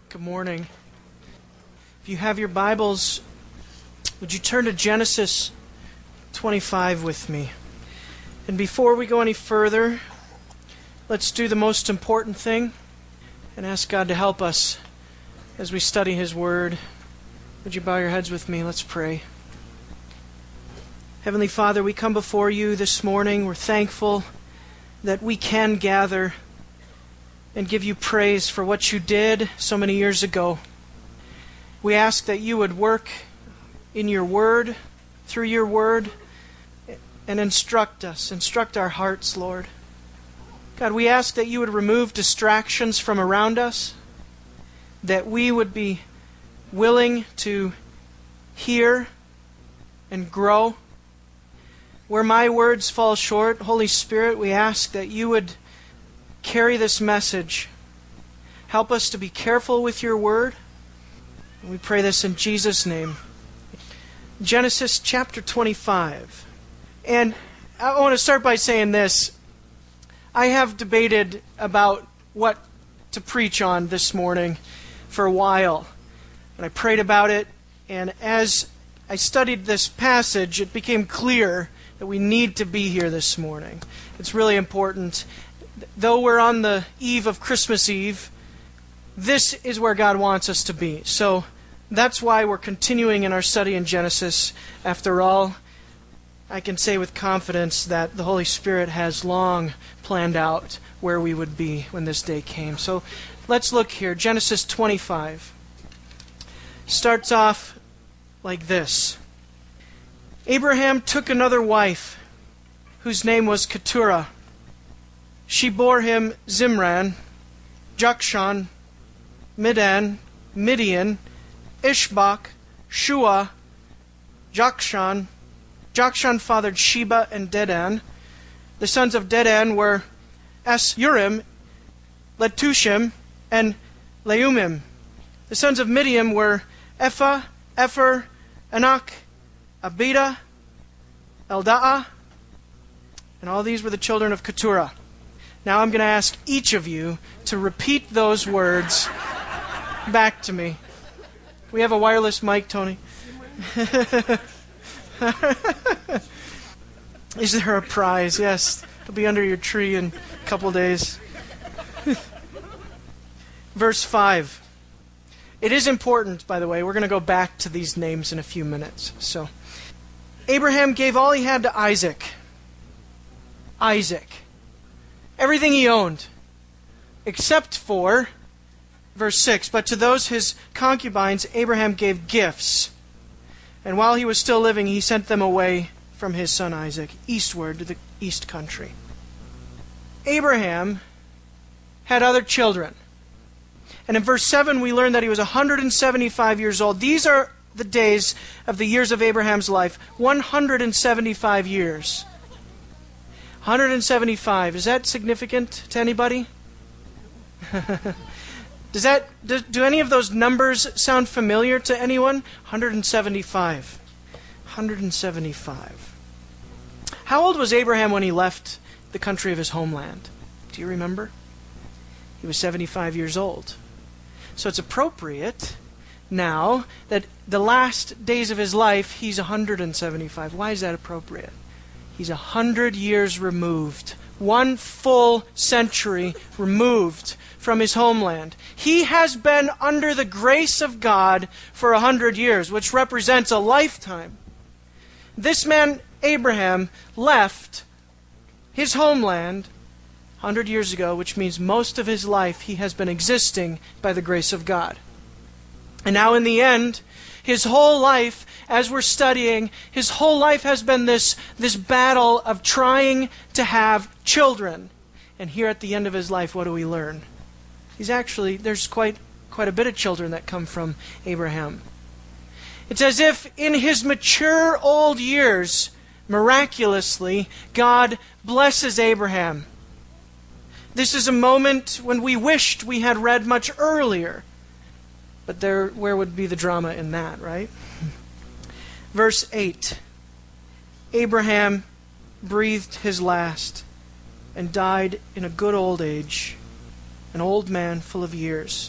Good morning. If you have your Bibles, would you turn to Genesis 25 with me? And before we go any further, let's do the most important thing and ask God to help us as we study His Word. Would you bow your heads with me? Let's pray. Heavenly Father, we come before you this morning. We're thankful that we can gather and give you praise for what you did so many years ago. We ask that you would work in your Word, through your Word, and instruct us, instruct our hearts, Lord. God, we ask that you would remove distractions from around us, that we would be willing to hear and grow. Where my words fall short, Holy Spirit, we ask that you would carry this message. Help us to be careful with your word. And we pray this in Jesus' name. Genesis chapter 25. And I want to start by saying this. I have debated about what to preach on this morning for a while. And I prayed about it. And as I studied this passage, it became clear that we need to be here this morning. It's really important. Though we're on the eve of Christmas Eve, this is where God wants us to be. So that's why we're continuing in our study in Genesis. After all, I can say with confidence that the Holy Spirit has long planned out where we would be when this day came. So let's look here. Genesis 25 starts off like this. Abraham took another wife, whose name was Keturah. She bore him Zimran, Jokshan, Midan, Midian, Ishbak, Shua, Jokshan. Jokshan fathered Sheba and Dedan. The sons of Dedan were Asurim, Letushim, and Leumim. The sons of Midian were Ephah, Epher, Anak, Abida, Eldaah, and all these were the children of Keturah. Now I'm going to ask each of you to repeat those words back to me. We have a wireless mic, Tony. Is there a prize? Yes. It'll be under your tree in a couple days. Verse 5. It is important, by the way. We're going to go back to these names in a few minutes. So, Abraham gave all he had to Isaac. Everything he owned, except for, verse 6, but to those his concubines Abraham gave gifts. And while he was still living, he sent them away from his son Isaac, eastward to the east country. Abraham had other children. And in verse 7, we learn that he was 175 years old. These are the days of the years of Abraham's life, 175 years. 175. Is that significant to anybody? Do any of those numbers sound familiar to anyone? 175. 175. How old was Abraham when he left the country of his homeland? Do you remember? He was 75 years old. So it's appropriate now that the last days of his life, he's 175. Why is that appropriate? He's 100 years removed, one full century removed from his homeland. He has been under the grace of God for 100 years, which represents a lifetime. This man, Abraham, left his homeland 100 years ago, which means most of his life he has been existing by the grace of God. And now in the end, his whole life, as we're studying, his whole life has been this battle of trying to have children. And here at the end of his life, what do we learn? There's quite a bit of children that come from Abraham. It's as if in his mature old years, miraculously, God blesses Abraham. This is a moment when we wished we had read much earlier. But where would be the drama in that, right? Verse 8. Abraham breathed his last and died in a good old age, an old man full of years.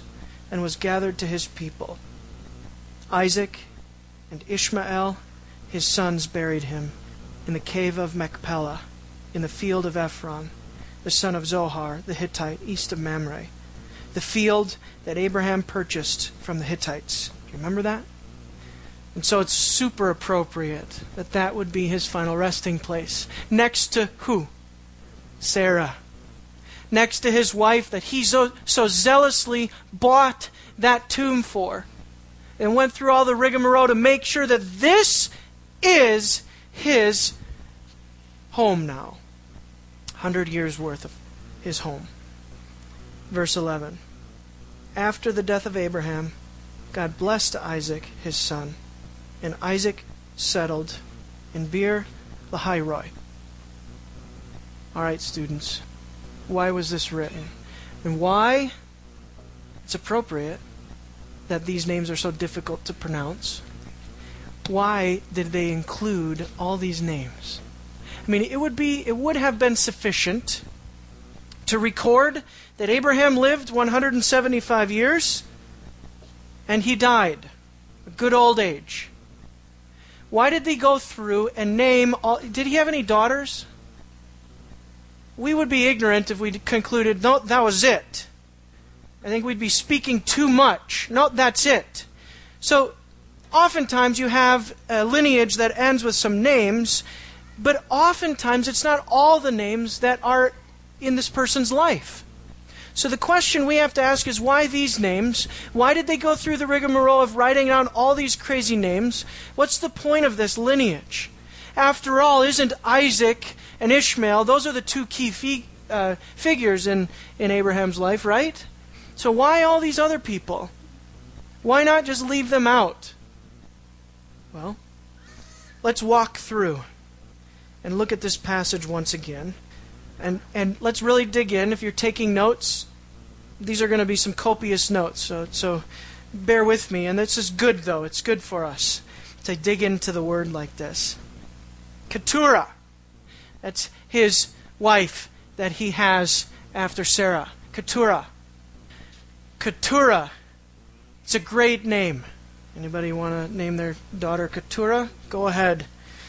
and was gathered to his people. Isaac and Ishmael, his sons, buried him in the cave of Machpelah, in the field of Ephron, the son of Zohar, the Hittite, east of Mamre, the field that Abraham purchased from the Hittites. Do you remember that? And so it's super appropriate that that would be his final resting place. Next to who? Sarah. Next to his wife that he so zealously bought that tomb for, and went through all the rigmarole to make sure that this is his home now. 100 years worth of his home. Verse 11. After the death of Abraham, God blessed Isaac, his son, and Isaac settled in Beer Lahairoi. All right, students, why was this written? And why it's appropriate that these names are so difficult to pronounce? Why did they include all these names? I mean, it would have been sufficient to record that Abraham lived 175 years and he died, a good old age. Why did they go through and name all? Did he have any daughters? We would be ignorant if we concluded, no, that was it. I think we'd be speaking too much. No, that's it. So, oftentimes you have a lineage that ends with some names, but oftentimes it's not all the names that are in this person's life. So the question we have to ask is, why these names? Why did they go through the rigmarole of writing down all these crazy names? What's the point of this lineage? After all, isn't Isaac and Ishmael, those are the two key figures in Abraham's life, right? So why all these other people? Why not just leave them out? Well, let's walk through and look at this passage once again. And let's really dig in. If you're taking notes, these are going to be some copious notes. So bear with me. And this is good, though. It's good for us to dig into the word like this. Keturah. That's his wife that he has after Sarah. Keturah. Keturah. It's a great name. Anybody want to name their daughter Keturah? Go ahead.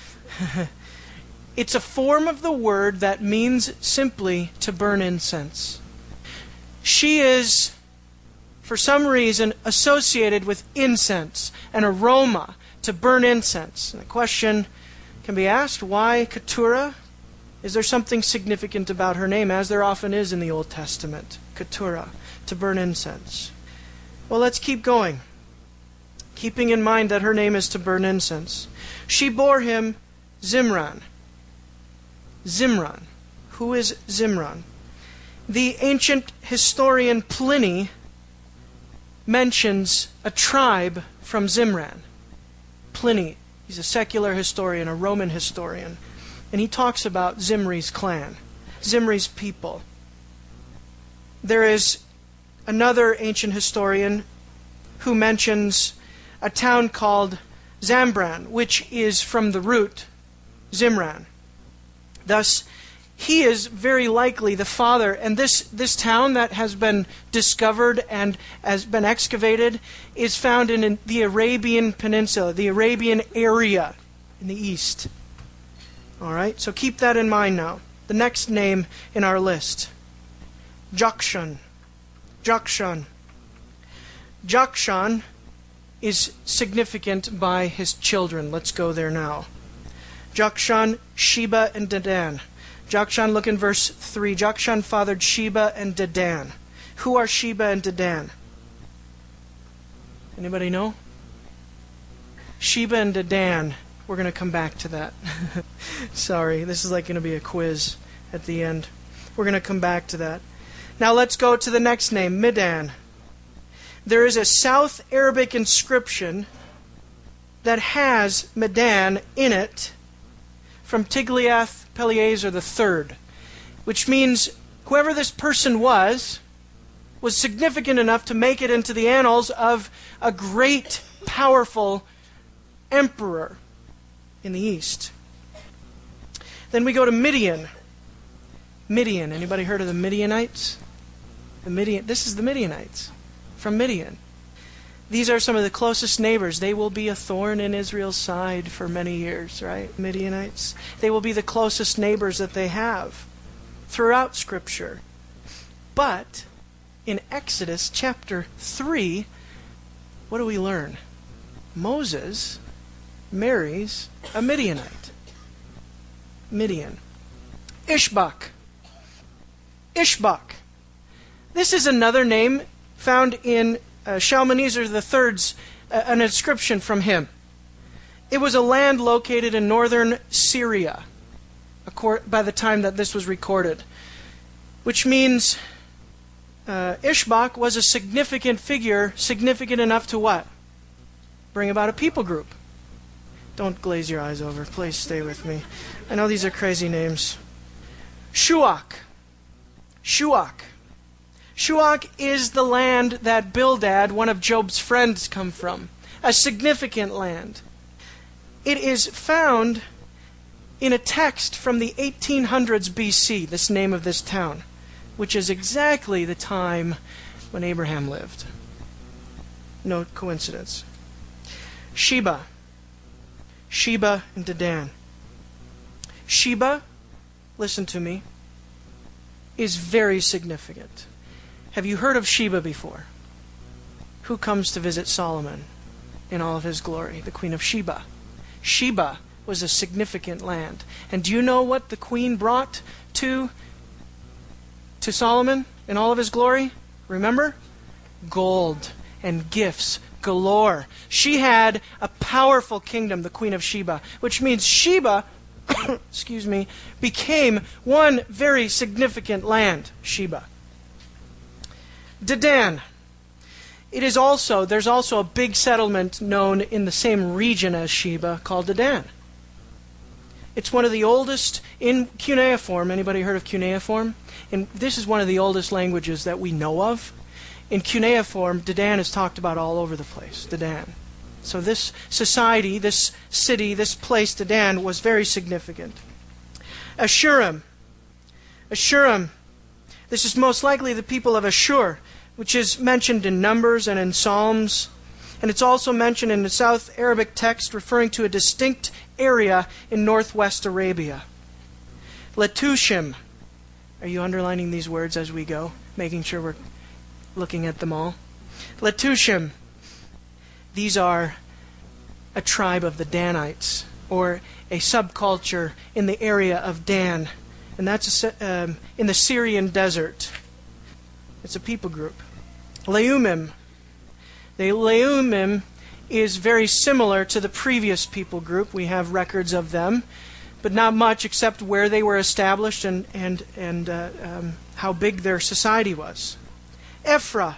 It's a form of the word that means simply to burn incense. She is, for some reason, associated with incense, an aroma, to burn incense. And the question can be asked, why Keturah? Is there something significant about her name, as there often is in the Old Testament? Keturah, to burn incense. Well, let's keep going, keeping in mind that her name is to burn incense. She bore him Zimran. Zimran. Who is Zimran? The ancient historian Pliny mentions a tribe from Zimran. Pliny, he's a secular historian, a Roman historian, and he talks about Zimri's clan, Zimri's people. There is another ancient historian who mentions a town called Zambran, which is from the root Zimran. Thus, he is very likely the father, and this town that has been discovered and has been excavated is found in the Arabian Peninsula, the Arabian area in the east. All right, so keep that in mind now. The next name in our list, Jokshan. Jokshan. Jokshan is significant by his children. Let's go there now. Jokshan, Sheba, and Dedan. Jokshan, look in verse 3. Jokshan fathered Sheba and Dedan. Who are Sheba and Dedan? Anybody know? Sheba and Dedan. We're going to come back to that. Sorry, this is like going to be a quiz at the end. We're going to come back to that. Now let's go to the next name, Midan. There is a South Arabic inscription that has Midan in it from Tiglath-Pileser III, which means whoever this person was significant enough to make it into the annals of a great, powerful emperor in the east. Then we go to Midian. Midian. Anybody heard of the Midianites? This is the Midianites. from Midian. These are some of the closest neighbors. They will be a thorn in Israel's side for many years, right? Midianites. They will be the closest neighbors that they have throughout Scripture. But in Exodus chapter 3, what do we learn? Moses marries a Midianite. Midian. Ishbak. Ishbak. This is another name found in Shalmaneser III's, an inscription from him. It was a land located in northern Syria by the time that this was recorded, which means Ishbak was a significant figure, significant enough to what? Bring about a people group. Don't glaze your eyes over. Please stay with me. I know these are crazy names. Shuach. Shuach. Shuach is the land that Bildad, one of Job's friends, come from. A significant land. It is found in a text from the 1800s BC, this name of this town, which is exactly the time when Abraham lived. No coincidence. Sheba. Sheba and Dedan. Sheba, listen to me, is very significant. Have you heard of Sheba before? Who comes to visit Solomon in all of his glory? The Queen of Sheba. Sheba was a significant land. And do you know what the queen brought to Solomon in all of his glory? Remember? Gold and gifts galore. She had a powerful kingdom, the Queen of Sheba, which means Sheba became one very significant land, Sheba. Dedan. There's also a big settlement known in the same region as Sheba called Dedan. It's one of the oldest in cuneiform. Anybody heard of cuneiform? And this is one of the oldest languages that we know of. In cuneiform, Dedan is talked about all over the place. Dedan. So this society, this city, this place, Dedan, was very significant. Ashurim. Ashurim. This is most likely the people of Ashur, which is mentioned in Numbers and in Psalms. And it's also mentioned in the South Arabic text referring to a distinct area in northwest Arabia. Letushim. Are you underlining these words as we go? Making sure we're looking at them all. Letushim. These are a tribe of the Danites, or a subculture in the area of Dan. And that's in the Syrian desert. It's a people group. Leumim. The Leumim is very similar to the previous people group. We have records of them, but not much except where they were established and how big their society was. Ephra.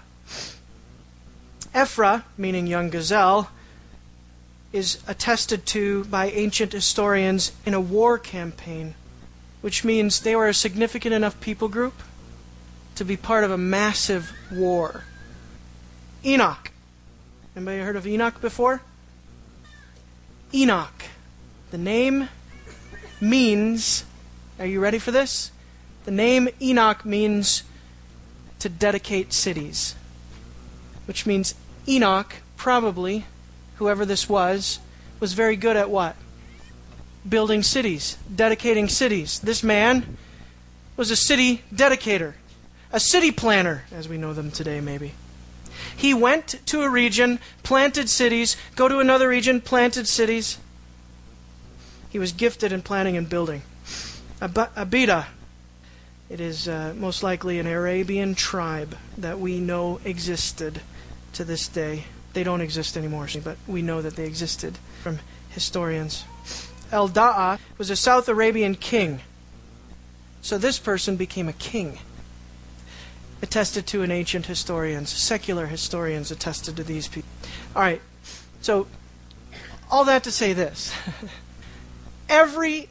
Ephra, meaning young gazelle, is attested to by ancient historians in a war campaign, which means they were a significant enough people group to be part of a massive war. Enoch. Anybody heard of Enoch before? Enoch. The name means, are you ready for this? The name Enoch means to dedicate cities, which means Enoch, probably, whoever this was very good at what? Building cities, dedicating cities. This man was a city dedicator, a city planner, as we know them today maybe. He went to a region, planted cities, go to another region, planted cities. He was gifted in planning and building. Abida. It is most likely an Arabian tribe that we know existed to this day. They don't exist anymore, but we know that they existed from historians. Eldaah was a South Arabian king. So this person became a king. Attested to in ancient historians. Secular historians attested to these people. All right. So, all that to say this. Every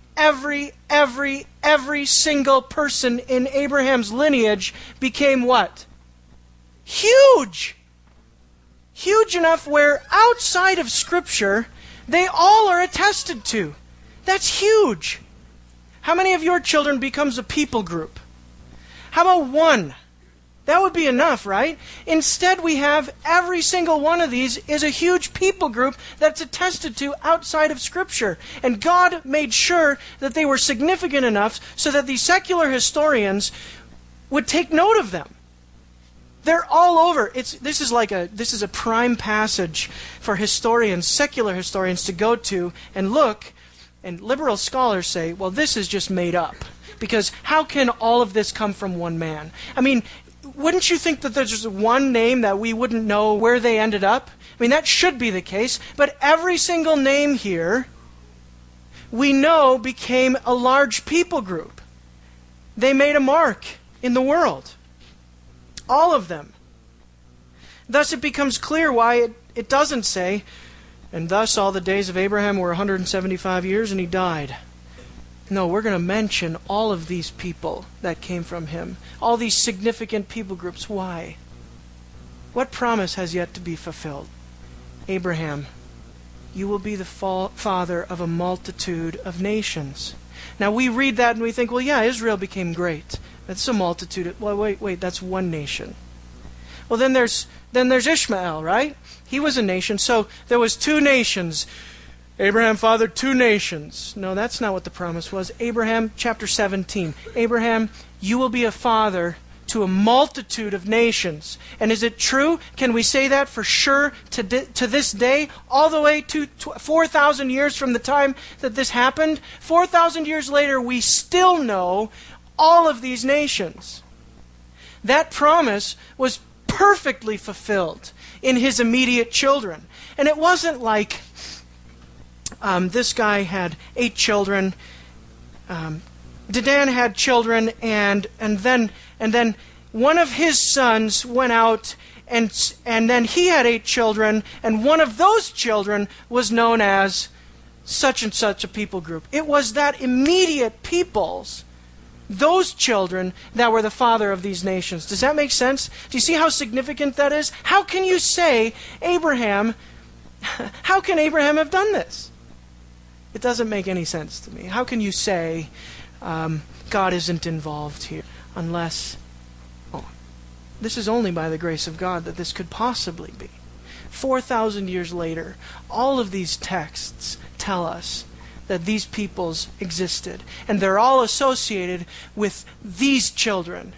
single person in Abraham's lineage became what? Huge! Huge enough where outside of Scripture, they all are attested to. That's huge. How many of your children becomes a people group? How about one That would be enough, right? Instead, we have every single one of these is a huge people group that's attested to outside of Scripture. And God made sure that they were significant enough so that these secular historians would take note of them. They're all over. This is a prime passage for historians, secular historians, to go to and look. And liberal scholars say, well, this is just made up. Because how can all of this come from one man? I mean, wouldn't you think that there's just one name that we wouldn't know where they ended up? I mean, that should be the case. But every single name here, we know, became a large people group. They made a mark in the world. All of them. Thus it becomes clear why it doesn't say, and thus all the days of Abraham were 175 years and he died. No, we're going to mention all of these people that came from him. All these significant people groups. Why? What promise has yet to be fulfilled? Abraham, you will be the father of a multitude of nations. Now we read that and we think, well, yeah, Israel became great. That's a multitude. Well, wait, that's one nation. Well, then there's Ishmael, right? He was a nation. So there was two nations. Abraham fathered two nations. No, that's not what the promise was. Abraham, chapter 17. Abraham, you will be a father to a multitude of nations. And is it true? Can we say that for sure to this day? All the way to 4,000 years from the time that this happened? 4,000 years later, we still know all of these nations. That promise was perfectly fulfilled in his immediate children. And it wasn't like this guy had 8 children. Dedan had children, and then one of his sons went out, and then he had 8 children, and one of those children was known as such and such a people group. It was that immediate peoples, those children, that were the father of these nations. Does that make sense? Do you see how significant that is? How can you say Abraham? How can Abraham have done this? It doesn't make any sense to me. How can you say God isn't involved here unless... this is only by the grace of God that this could possibly be. 4,000 years later, all of these texts tell us that these peoples existed. And they're all associated with these children.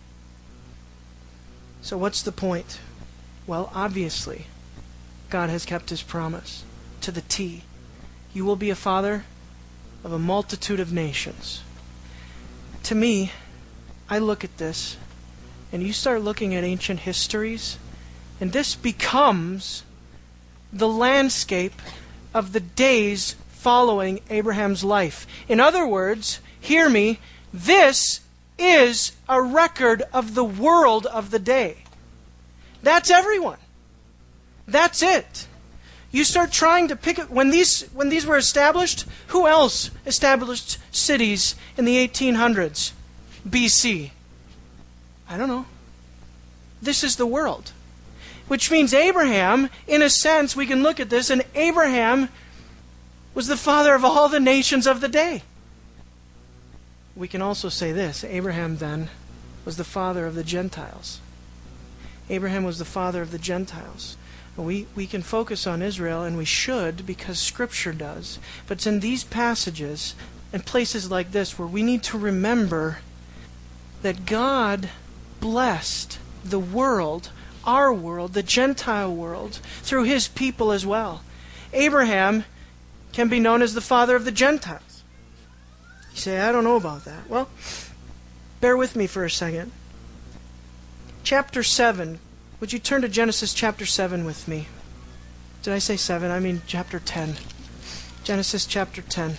So what's the point? Well, obviously, God has kept His promise to the T. You will be a father of a multitude of nations. To me, I look at this, and you start looking at ancient histories, and this becomes the landscape of the days following Abraham's life. In other words, hear me, this is a record of the world of the day. That's everyone. That's it. You start trying to pick it. When these were established, who else established cities in the 1800s BC? I don't know. This is the world. Which means Abraham, in a sense, we can look at this, and Abraham was the father of all the nations of the day. We can also say this. Abraham then was the father of the Gentiles. Abraham was the father of the Gentiles. We can focus on Israel, and we should, because Scripture does. But it's in these passages and places like this where we need to remember that God blessed the world, our world, the Gentile world, through His people as well. Abraham can be known as the father of the Gentiles. You say, I don't know about that. Well, bear with me for a second. Chapter 7. Would you turn to Genesis chapter 7 with me? Did I say 7? I mean chapter 10. Genesis chapter 10.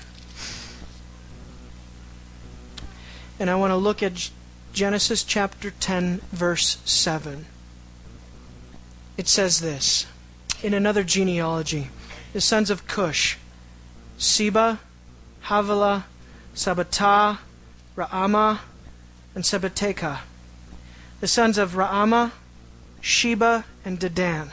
And I want to look at Genesis chapter 10, verse 7. It says this, in another genealogy, the sons of Cush, Seba, Havilah, Sabbathah, Raamah, and Sabbatekah. The sons of Raamah, Sheba, and Dedan.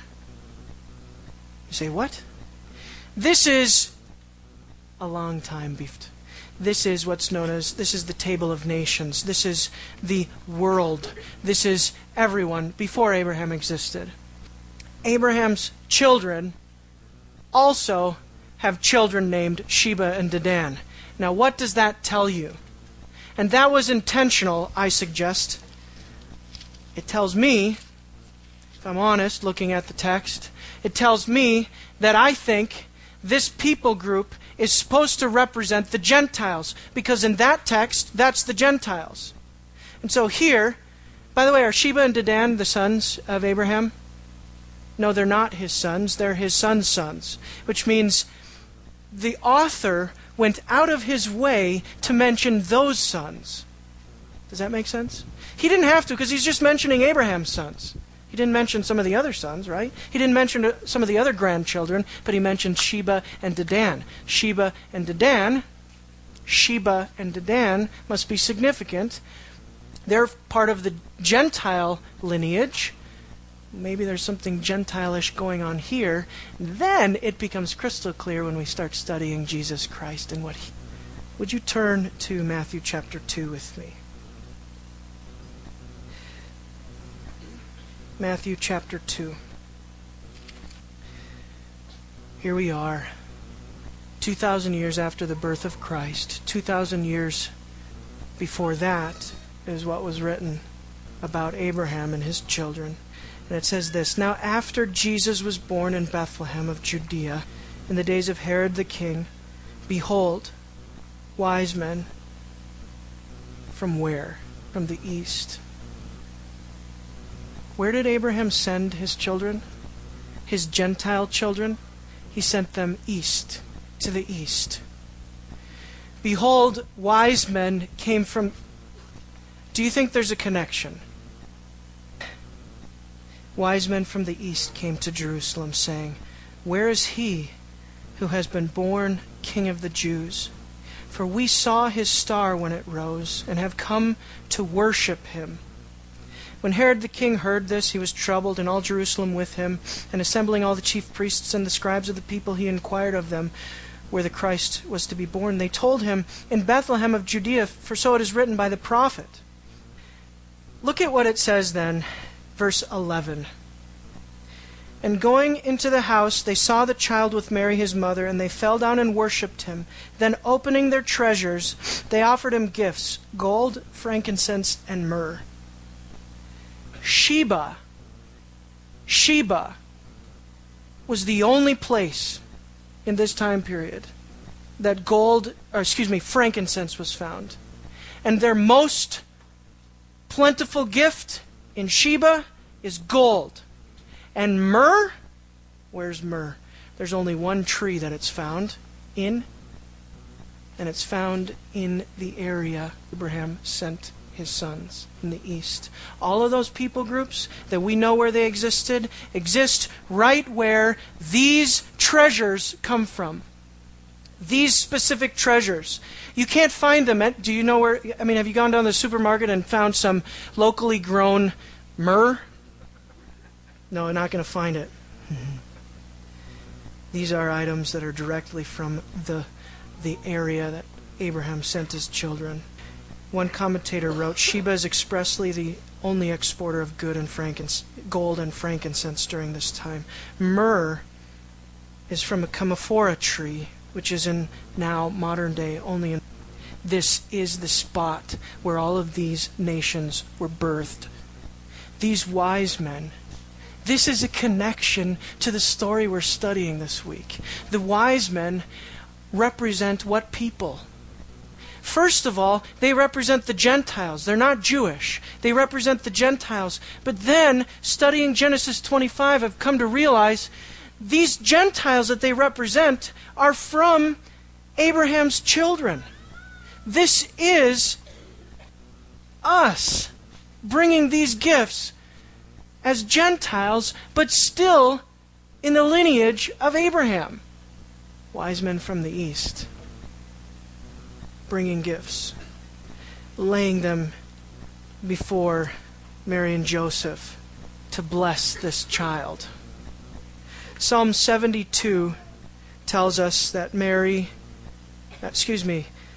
You say, what? This is a long time beefed. this is what's known as, this is the table of nations. This is the world. This is everyone before Abraham existed. Abraham's children also have children named Sheba and Dedan. Now, what does that tell you? And that was intentional, I suggest. It tells me, if I'm honest, looking at the text, it tells me that I think this people group is supposed to represent the Gentiles, because in that text, that's the Gentiles. And so here, by the way, are Sheba and Dedan the sons of Abraham? No, they're not his sons. They're his son's sons, which means the author went out of his way to mention those sons. Does that make sense? He didn't have to, because he's just mentioning Abraham's sons. He didn't mention some of the other sons, right? He didn't mention some of the other grandchildren, but he mentioned Sheba and Dedan. Sheba and Dedan must be significant. They're part of the Gentile lineage. Maybe there's something Gentile-ish going on here. Then it becomes crystal clear when we start studying Jesus Christ and what he... Would you turn to Matthew chapter 2 with me? Matthew chapter 2. Here we are, 2,000 years after the birth of Christ. 2,000 years before that is what was written about Abraham and his children. And it says this, "Now after Jesus was born in Bethlehem of Judea, in the days of Herod the king, behold, wise men from where? From the east." Where did Abraham send his children? His Gentile children? He sent them east, to the east. Behold, wise men came from... Do you think there's a connection? Wise men from the east came to Jerusalem, saying, "Where is he who has been born King of the Jews? For we saw his star when it rose, and have come to worship him." When Herod the king heard this, he was troubled, and all Jerusalem with him. And assembling all the chief priests and the scribes of the people, he inquired of them where the Christ was to be born. They told him, "In Bethlehem of Judea, for so it is written by the prophet." Look at what it says then, verse 11. "And going into the house, they saw the child with Mary his mother, and they fell down and worshipped him. Then opening their treasures, they offered him gifts, gold, frankincense, and myrrh." Sheba was the only place in this time period that frankincense was found. And their most plentiful gift in Sheba is gold. And myrrh, where's myrrh? There's only one tree that it's found in, and it's found in the area Abraham sent his sons in the east. All of those people groups that we know where they existed exist right where these treasures come from. These specific treasures. You can't find them do you know where, have you gone down to the supermarket and found some locally grown myrrh? No, you're not going to find it. These are items that are directly from the area that Abraham sent his children. One commentator wrote, "Sheba is expressly the only exporter of gold and frankincense during this time. Myrrh is from a Camphora tree, which is in now modern day only in... This is the spot where all of these nations were birthed. These wise men. This is a connection to the story we're studying this week. The wise men represent what people? First of all, they represent the Gentiles. They're not Jewish. They represent the Gentiles. But then, studying Genesis 25, I've come to realize these Gentiles that they represent are from Abraham's children. This is us bringing these gifts as Gentiles, but still in the lineage of Abraham. Wise men from the east, bringing gifts, laying them before Mary and Joseph to bless this child. Psalm 72 tells us that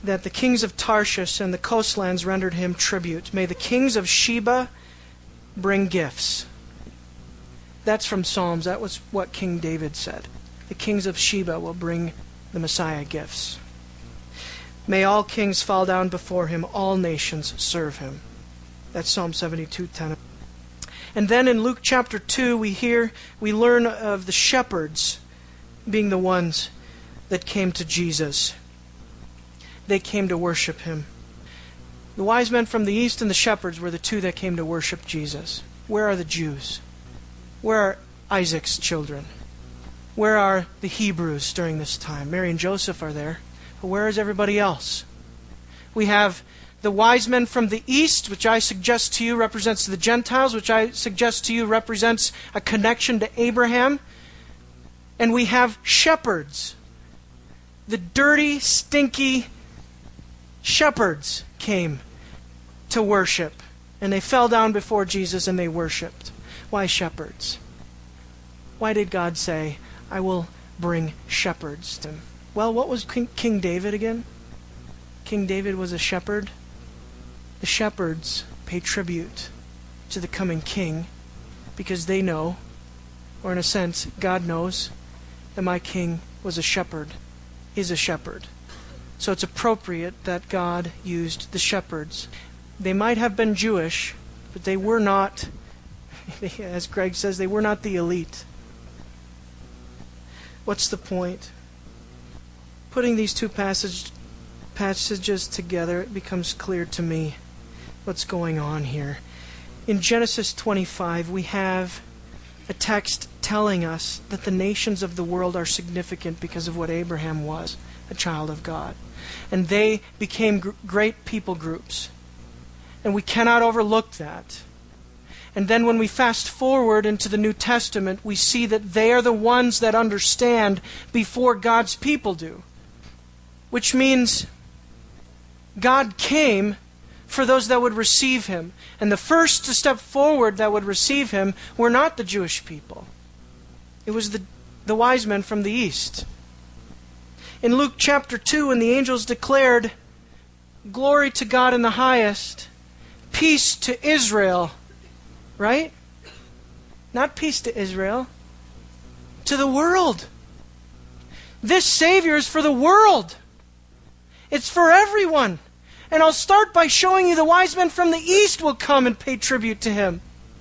that the kings of Tarshish and the coastlands rendered him tribute. May the kings of Sheba bring gifts. That's from Psalms. That was what King David said. The kings of Sheba will bring the Messiah gifts. May all kings fall down before him, all nations serve him. That's Psalm 72:10. And then in Luke chapter 2, we learn of the shepherds being the ones that came to Jesus. They came to worship him. The wise men from the east and the shepherds were the two that came to worship Jesus. Where are the Jews? Where are Isaac's children? Where are the Hebrews during this time? Mary and Joseph are there. But where is everybody else? We have the wise men from the east, which I suggest to you represents the Gentiles, which I suggest to you represents a connection to Abraham. And we have shepherds. The dirty, stinky shepherds came to worship. And they fell down before Jesus and they worshipped. Why shepherds? Why did God say, I will bring shepherds to him? Well, what was King David again? King David was a shepherd. The shepherds pay tribute to the coming king because they know, or in a sense, God knows, that my king was a shepherd, is a shepherd. So it's appropriate that God used the shepherds. They might have been Jewish, but they were not, as Greg says, they were not the elite. What's the point? Putting these two passages together, it becomes clear to me what's going on here. In Genesis 25, we have a text telling us that the nations of the world are significant because of what Abraham was, a child of God. And they became great people groups. And we cannot overlook that. And then when we fast forward into the New Testament, we see that they are the ones that understand before God's people do. Which means God came for those that would receive him. And the first to step forward that would receive him were not the Jewish people. It was the wise men from the east. In Luke chapter 2, when the angels declared, "Glory to God in the highest, peace to Israel," right? Not peace to Israel, to the world. This Savior is for the world. It's for everyone. And I'll start by showing you the wise men from the east will come and pay tribute to him.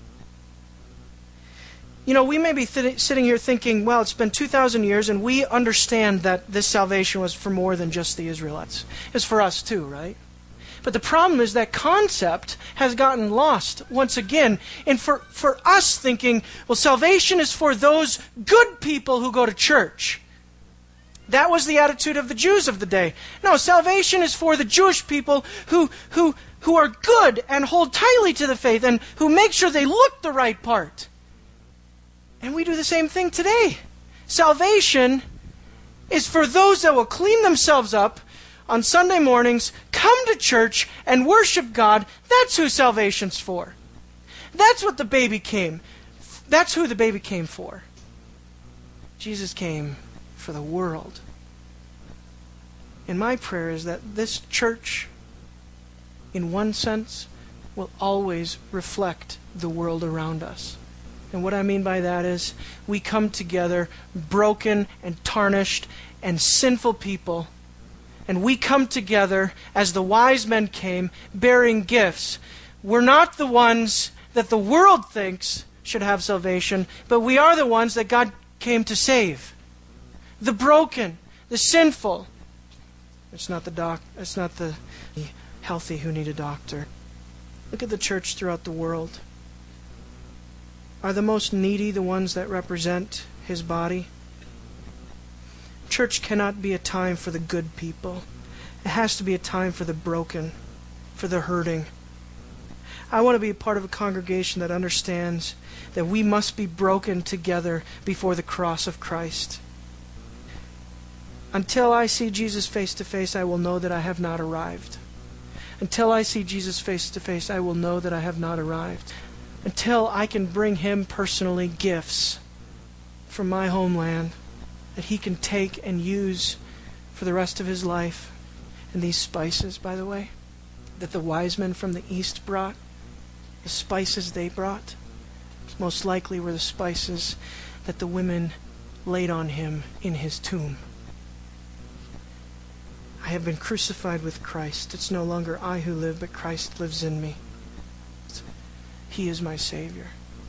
You know, we may be sitting here thinking, well, it's been 2,000 years and we understand that this salvation was for more than just the Israelites. It's for us too, right? But the problem is that concept has gotten lost once again. And for us thinking, well, salvation is for those good people who go to church. That was the attitude of the Jews of the day. No, salvation is for the Jewish people who are good and hold tightly to the faith and who make sure they look the right part. And we do the same thing today. Salvation is for those that will clean themselves up on Sunday mornings, come to church, and worship God. That's who salvation's for. That's what the baby came. That's who the baby came for. Jesus came for the world. And my prayer is that this church, in one sense, will always reflect the world around us. And what I mean by that is we come together broken and tarnished and sinful people. And we come together as the wise men came, bearing gifts. We're not the ones that the world thinks should have salvation, but we are the ones that God came to save. The broken, the sinful. It's not the healthy who need a doctor. Look at the church throughout the world. Are the most needy the ones that represent his body? Church cannot be a time for the good people. It has to be a time for the broken, for the hurting. I want to be a part of a congregation that understands that we must be broken together before the cross of Christ. Until I see Jesus face to face, I will know that I have not arrived. Until I see Jesus face to face, I will know that I have not arrived. Until I can bring him personally gifts from my homeland that he can take and use for the rest of his life. And these spices, by the way, that the wise men from the east brought, the spices they brought, most likely were the spices that the women laid on him in his tomb. I have been crucified with Christ. It's no longer I who live, but Christ lives in me. He is my Savior.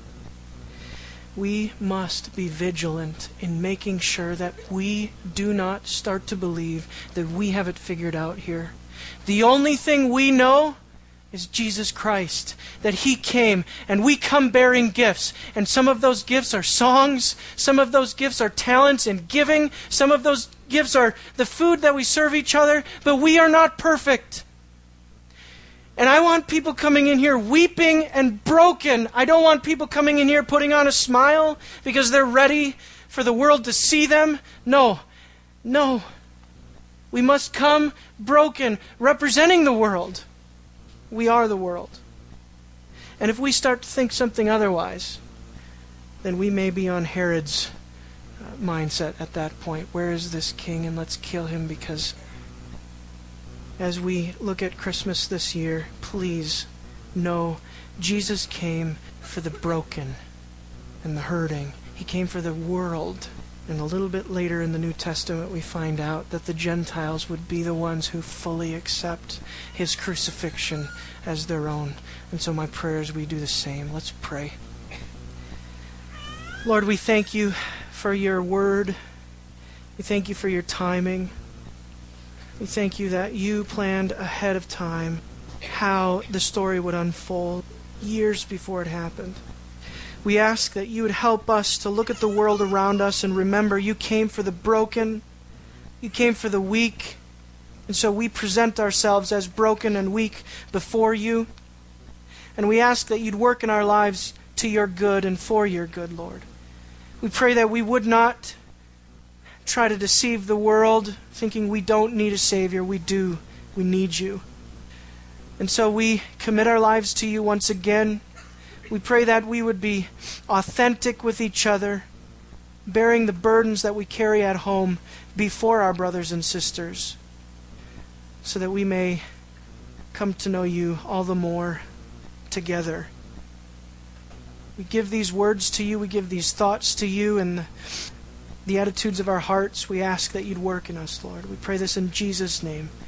We must be vigilant in making sure that we do not start to believe that we have it figured out here. The only thing we know is Jesus Christ, that He came, and we come bearing gifts. And some of those gifts are songs, some of those gifts are talents in giving, some of those gifts are the food that we serve each other, but we are not perfect. And I want people coming in here weeping and broken. I don't want people coming in here putting on a smile because they're ready for the world to see them. No. We must come broken, representing the world. We are the world. And if we start to think something otherwise, then we may be on Herod's mindset at that point. Where is this king? And let's kill him. Because as we look at Christmas this year, please know Jesus came for the broken and the hurting. He came for the world. And a little bit later in the New Testament we find out that the Gentiles would be the ones who fully accept His crucifixion as their own. And so my prayer is we do the same. Let's pray. Lord, we thank You for Your word. We thank You for Your timing. We thank You that You planned ahead of time how the story would unfold years before it happened. We ask that You would help us to look at the world around us and remember You came for the broken, You came for the weak, and so we present ourselves as broken and weak before You. And we ask that You'd work in our lives to Your good and for Your good, Lord. We pray that we would not try to deceive the world, thinking we don't need a Savior. We do. We need You. And so we commit our lives to You once again. We pray that we would be authentic with each other, bearing the burdens that we carry at home before our brothers and sisters, so that we may come to know You all the more together. We give these words to You, we give these thoughts to You, and the attitudes of our hearts, we ask that You'd work in us, Lord. We pray this in Jesus' name.